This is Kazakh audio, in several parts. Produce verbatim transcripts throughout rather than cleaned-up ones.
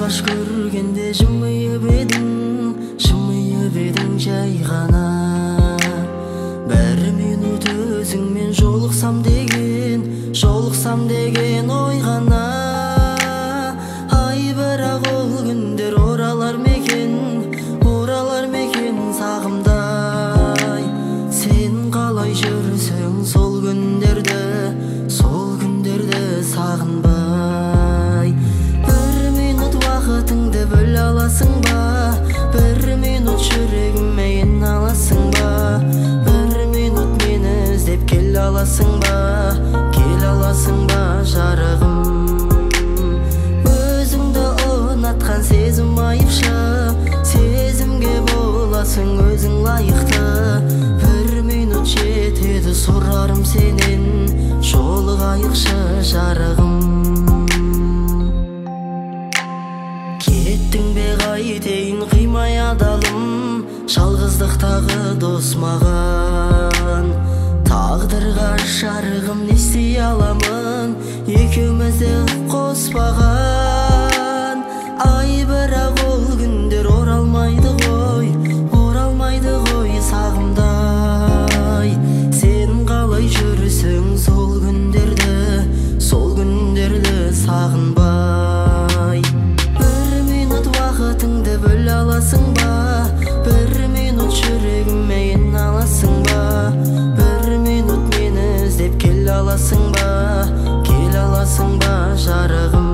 алғаш көргенде жымиып едің, жымиып едің жай ғана. Бір минут өзіңмен жолықсам деген, жолықсам деген ой ғана. Ай, бірақ ол күндер оралар мекен, оралар мекен сағымдай. Сен қалай жүрсің сол күндерді, сол күндерді сағынбай. Бір минут уақытыңды бөл аласың ба? Бір минут жүрегіме ен аласың ба? Бір минут мені іздеп кел аласың ба? Кел аласың ба жарығым? Өзіңді ұнатқан сезім айыпшы, сезімге боласың өзің лайықты. Бір минут жетеді сұрарым сенен, жолығайықшы жарығым. Кеттің бе қайтейін қимай адалым, жалғыздықтағы дос маған. Тағдырға жарығым не істей аламын, екеумізді қоспаған. Ай, бірақ ол күндер оралмайды ғой, оралмайды ғой сағымдай. Сен қалай жүрсің сол күндерді, сол күндерді сағынбай. Бір минут уақытыңды бөл аласың ба? Бір минут жүрегіме ен аласың ба? Бір минут мені іздеп кел аласың ба? Кел аласың ба жарығым?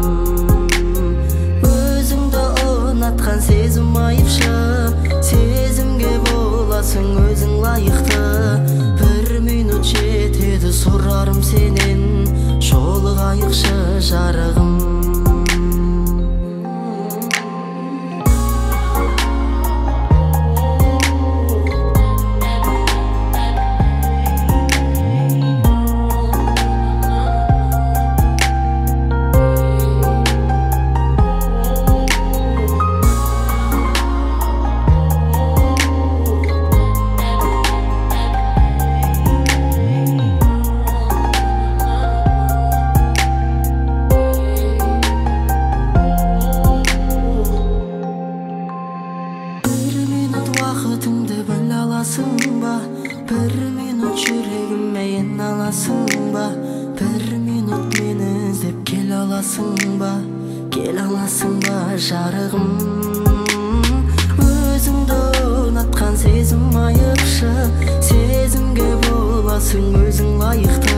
Өзіңді ұнатқан сезім айыпшы, сезімге боласың өзің лайықты. Бір минут жетеді сұрарым сенен, жолығайықшы жарығым. Уақытыңды бөл аласың ба? Бір минут жүрегіме ен аласың ба? Бір минут мені іздеп кел аласың ба? Кел аласың ба жарығым? Өзіңді ұнатқан сезім айыпшы, сезімге боласың өзің лайықты.